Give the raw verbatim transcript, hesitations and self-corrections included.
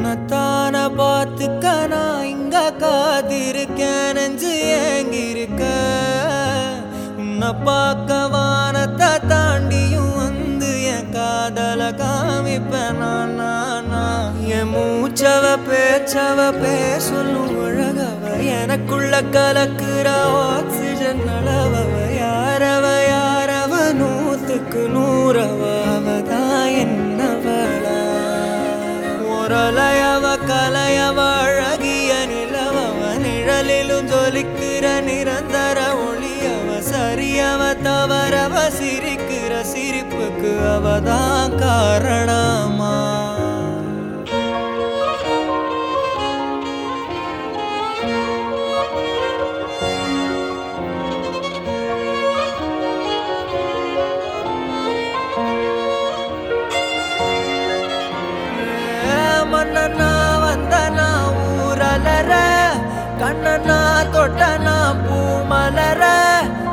உன்னத்தான பார்த்துக்க நான் இங்க காத்திருக்கேன் நெஞ்சு ஏங்கிருக்க உன்னை பார்க்க வானத்தை தாண்டியும் வந்து என் காதல காமிப்பேன் நான் நானா என் மூச்சவ பேச்சவ பேசலும் அழகவ எனக்குள்ள கலக்குற ஆக்சிஜன் அளவவ யாரவ யாரவ நூத்துக்கு நூறவ அவதான் என்னவளா ஒரலையவ கலையவ அழகிய நிலவவ நிழலிலும் ஜொலிக்கிற நிரந்தர ஒளியவ சரியவ தவறவ சிரிக்கிற சிரிப்புக்கு அவதான் காரணமா மன்னனா வந்தனா ஊரலர கண்ணனா தொட்டனா பூ மலர